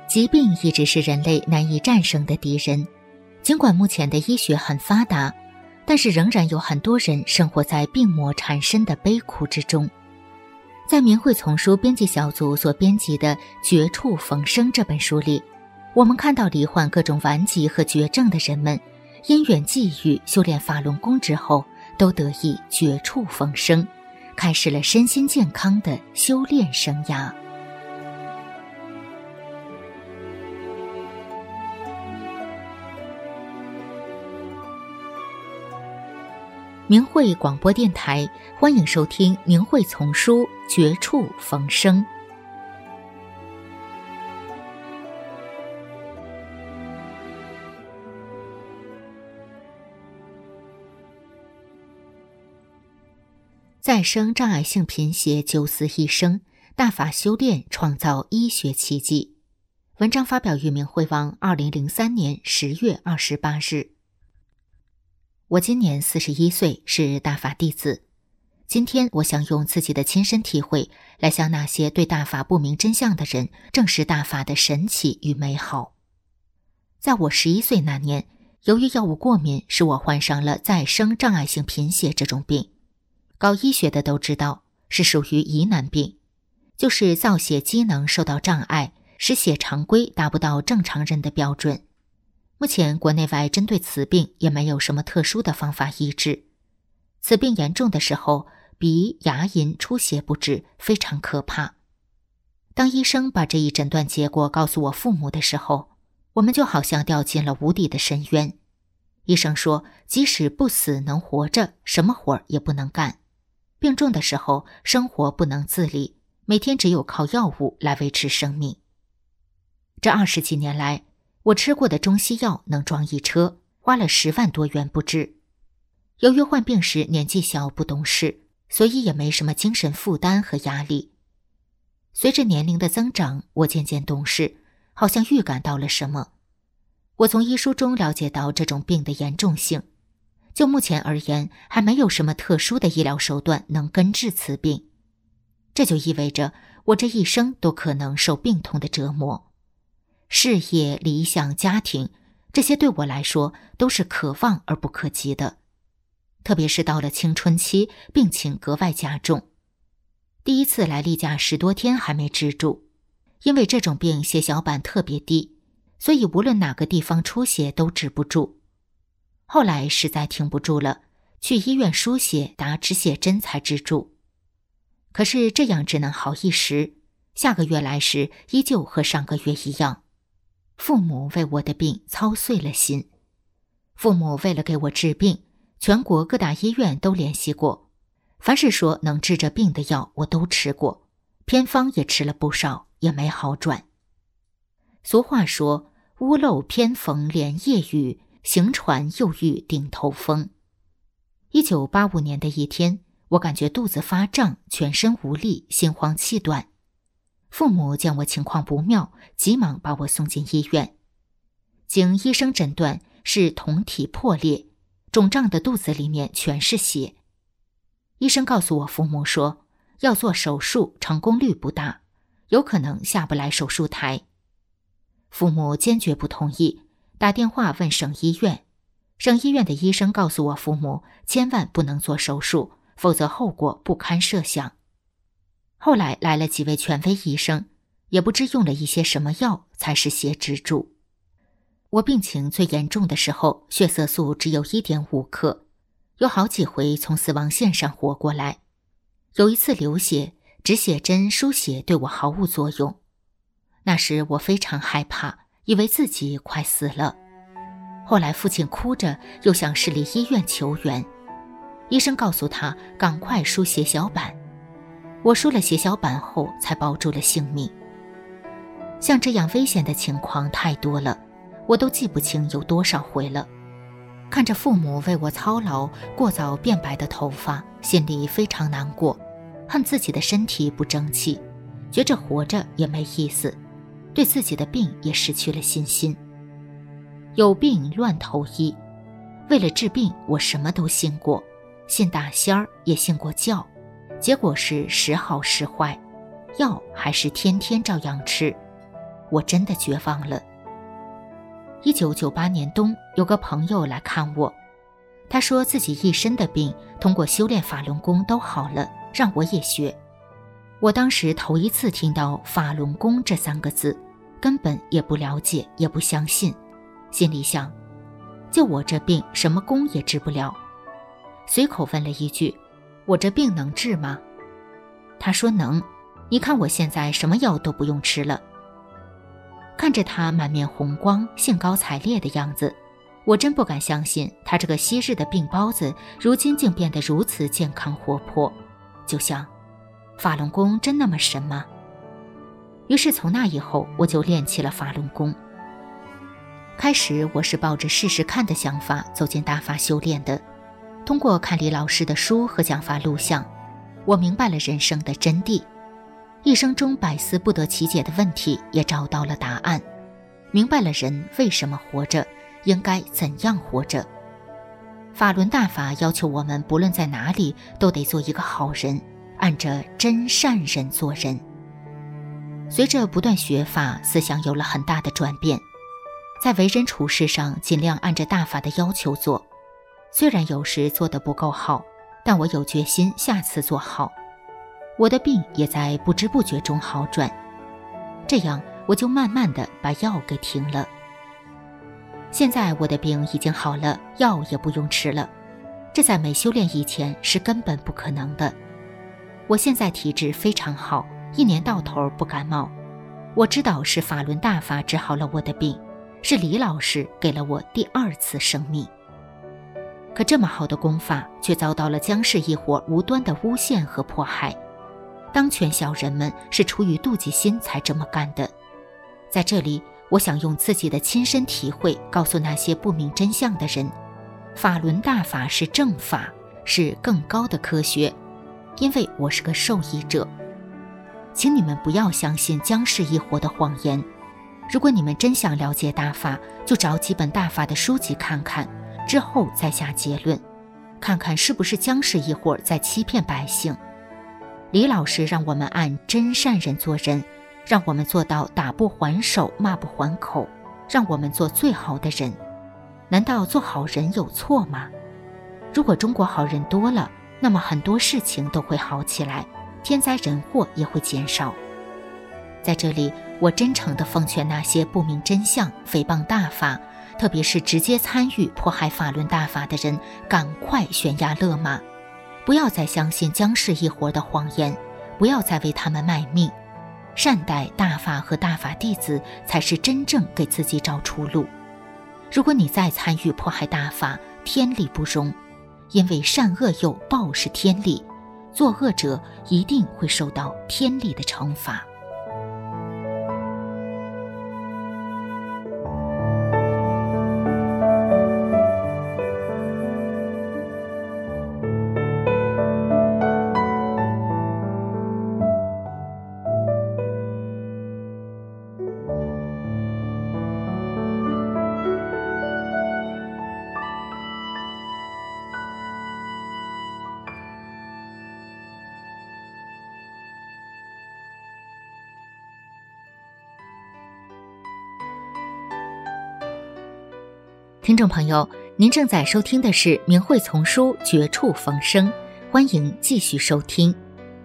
疾病一直是人类难以战胜的敌人。尽管目前的医学很发达，但是仍然有很多人生活在病魔缠身的悲苦之中。在明慧丛书编辑小组所编辑的《绝处逢生》这本书里，我们看到罹患各种顽疾和绝症的人们，因缘际遇修炼法轮功之后，都得以绝处逢生，开始了身心健康的修炼生涯。明慧广播电台，欢迎收听明慧丛书《绝处逢生》。再生障碍性贫血九死一生，大法修炼创造医学奇迹。文章发表于明慧网2003年10月28日。我今年41岁，是大法弟子。今天我想用自己的亲身体会来向那些对大法不明真相的人证实大法的神奇与美好。在我11岁那年，由于药物过敏，使我患上了再生障碍性贫血这种病。搞医学的都知道，是属于疑难病，就是造血机能受到障碍，使血常规达不到正常人的标准。目前国内外针对此病也没有什么特殊的方法医治。此病严重的时候，鼻、牙龈出血不止，非常可怕。当医生把这一诊断结果告诉我父母的时候，我们就好像掉进了无底的深渊。医生说，即使不死能活着，什么活也不能干。病重的时候，生活不能自理，每天只有靠药物来维持生命。这20几年来，我吃过的中西药能装一车，花了10万多元不止。由于患病时年纪小不懂事，所以也没什么精神负担和压力。随着年龄的增长，我渐渐懂事，好像预感到了什么。我从医书中了解到这种病的严重性。就目前而言，还没有什么特殊的医疗手段能根治此病。这就意味着我这一生都可能受病痛的折磨。事业、理想、家庭，这些对我来说都是可望而不可及的。特别是到了青春期，病情格外加重。第一次来例假10多天还没治住，因为这种病血小板特别低，所以无论哪个地方出血都止不住。后来实在挺不住了，去医院输血打止血针才止住。可是这样只能好一时，下个月来时依旧和上个月一样。父母为我的病操碎了心。父母为了给我治病，全国各大医院都联系过，凡是说能治这病的药我都吃过，偏方也吃了不少，也没好转。俗话说，屋漏偏逢连夜雨，行船又遇顶头风。1985年的一天，我感觉肚子发胀，全身无力，心慌气短。父母见我情况不妙，急忙把我送进医院。经医生诊断是酮体破裂，肿胀的肚子里面全是血。医生告诉我父母说，要做手术，成功率不大，有可能下不来手术台。父母坚决不同意，打电话问省医院。省医院的医生告诉我父母，千万不能做手术，否则后果不堪设想。后来来了几位权威医生，也不知用了一些什么药才使血止住。我病情最严重的时候，血色素只有 1.5 克，有好几回从死亡线上活过来。有一次流血，止血针输血对我毫无作用。那时我非常害怕，以为自己快死了。后来父亲哭着又向市立医院求援，医生告诉他赶快输血小板。我输了血小板后才保住了性命。像这样危险的情况太多了，我都记不清有多少回了。看着父母为我操劳，过早变白的头发，心里非常难过，恨自己的身体不争气，觉着活着也没意思，对自己的病也失去了信心。有病乱投医，为了治病我什么都信过，信大仙儿也信过教，结果是时好时坏，药还是天天照样吃。 我真的绝望了。1998年冬，有个朋友来看我，他说自己一身的病通过修炼法轮功都好了，让我也学。我当时头一次听到法轮功这3个字，根本也不了解，也不相信，心里想，就我这病什么功也治不了。随口问了一句，我这病能治吗？他说能，你看我现在什么药都不用吃了。看着他满面红光兴高采烈的样子，我真不敢相信他这个昔日的病包子如今竟变得如此健康活泼，就想法轮功真那么神吗？于是从那以后我就练起了法轮功。开始我是抱着试试看的想法走进大法修炼的，通过看李老师的书和讲法录像，我明白了人生的真谛，一生中百思不得其解的问题也找到了答案，明白了人为什么活着，应该怎样活着。法轮大法要求我们不论在哪里都得做一个好人，按着真善人做人。随着不断学法，思想有了很大的转变，在为人处事上尽量按着大法的要求做，虽然有时做得不够好，但我有决心下次做好。我的病也在不知不觉中好转，这样我就慢慢地把药给停了。现在我的病已经好了，药也不用吃了，这在没修炼以前是根本不可能的。我现在体质非常好，一年到头不感冒。我知道是法轮大法治好了我的病，是李老师给了我第2次生命。可这么好的功法却遭到了姜氏一伙无端的诬陷和迫害，当权小人们是出于妒忌心才这么干的。在这里，我想用自己的亲身体会告诉那些不明真相的人，法轮大法是正法，是更高的科学，因为我是个受益者。请你们不要相信姜氏一伙的谎言，如果你们真想了解大法，就找几本大法的书籍看看，之后再下结论，看看是不是姜氏一伙在欺骗百姓。李老师让我们按真善人做人，让我们做到打不还手，骂不还口，让我们做最好的人。难道做好人有错吗？如果中国好人多了，那么很多事情都会好起来，天灾人祸也会减少。在这里，我真诚地奉劝那些不明真相、诽谤大法，特别是直接参与迫害法轮大法的人，赶快悬崖勒马，不要再相信姜氏一伙的谎言，不要再为他们卖命，善待大法和大法弟子才是真正给自己找出路。如果你再参与迫害大法，天理不容，因为善恶有报是天理，作恶者一定会受到天理的惩罚。听众朋友，您正在收听的是明慧丛书《绝处逢生》，欢迎继续收听。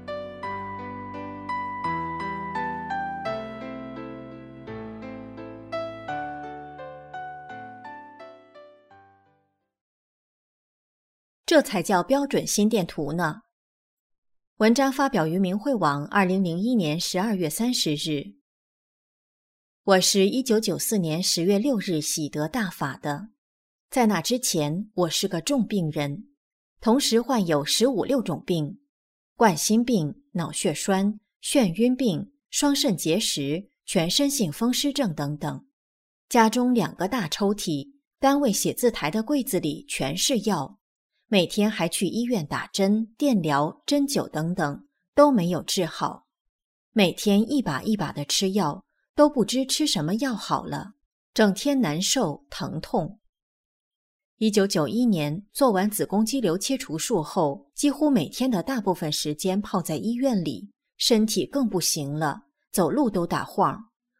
这才叫标准心电图呢。文章发表于明慧网2001年12月30日。我是1994年10月6日喜得大法的，在那之前我是个重病人，同时患有15、16种病，冠心病、脑血栓、眩晕病、双肾结石、全身性风湿症等等。家中2个大抽屉，单位写字台的柜子里全是药，每天还去医院打针、电疗、针灸等等，都没有治好。每天一把一把的吃药，都不知吃什么药好了，整天难受疼痛。1991年做完子宫肌瘤切除术后，几乎每天的大部分时间泡在医院里，身体更不行了，走路都打晃。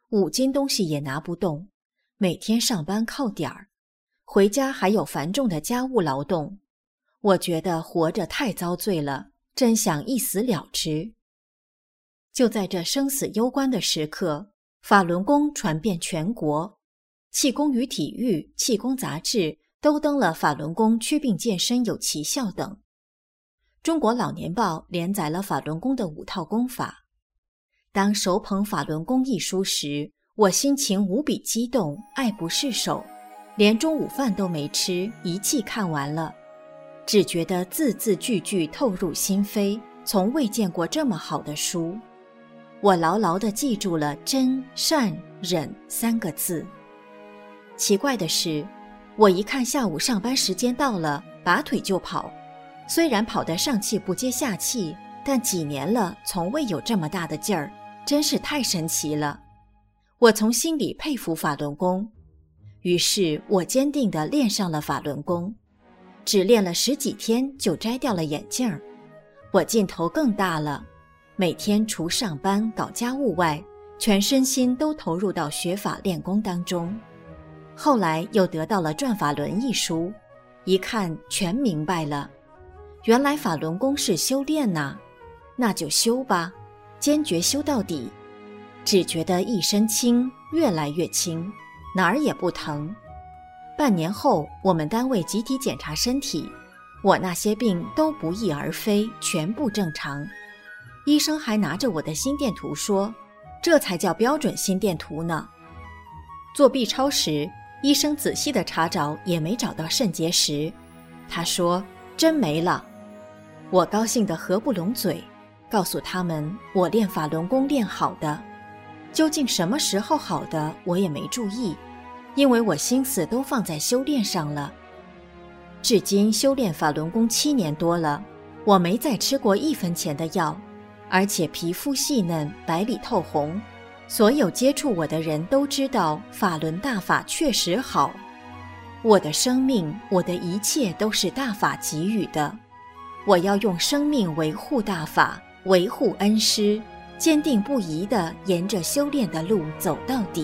5斤东西也拿不动，每天上班靠点儿，回家还有繁重的家务劳动。我觉得活着太遭罪了，真想一死了之。就在这生死攸关的时刻，法轮功传遍全国，气功与体育、气功杂志都登了法轮功祛病健身有奇效等。中国老年报连载了法轮功的5套功法。当手捧法轮功一书时，我心情无比激动，爱不释手，连中午饭都没吃，一气看完了，只觉得字字句句透入心扉，从未见过这么好的书。我牢牢地记住了真、善、忍3个字。奇怪的是，我一看下午上班时间到了，拔腿就跑，虽然跑得上气不接下气，但几年了从未有这么大的劲儿，真是太神奇了。我从心里佩服法轮功，于是我坚定地练上了法轮功，只练了10几天就摘掉了眼镜儿。我劲头更大了，每天除上班搞家务外，全身心都投入到学法练功当中。后来又得到了《转法轮》一书，一看全明白了，原来法轮功是修炼呐，那就修吧，坚决修到底。只觉得一身轻，越来越轻，哪儿也不疼。半年后，我们单位集体检查身体，我那些病都不翼而飞，全部正常。医生还拿着我的心电图说，这才叫标准心电图呢。做 B 超时，医生仔细地查找，也没找到肾结石。他说，真没了。我高兴得合不拢嘴，告诉他们我练法轮功练好的。究竟什么时候好的，我也没注意，因为我心思都放在修炼上了。至今修炼法轮功7年多了，我没再吃过1分钱的药，而且皮肤细嫩，白里透红。所有接触我的人都知道法轮大法确实好。我的生命，我的一切都是大法给予的，我要用生命维护大法，维护恩师，坚定不移地沿着修炼的路走到底。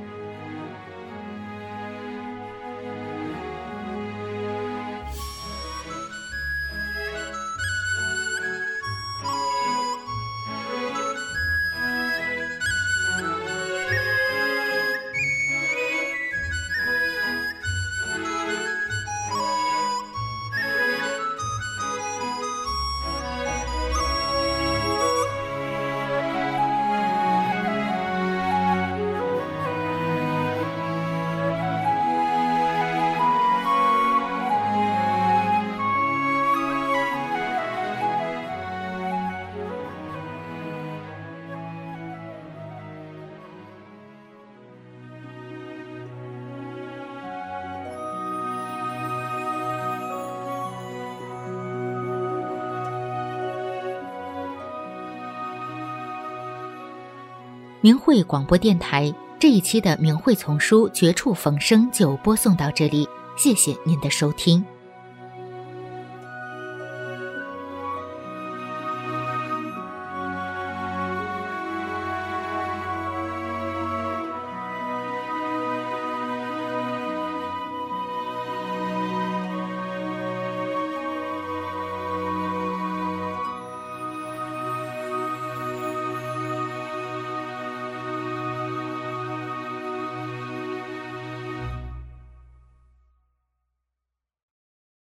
明慧广播电台这一期的明慧丛书绝处逢生就播送到这里，谢谢您的收听。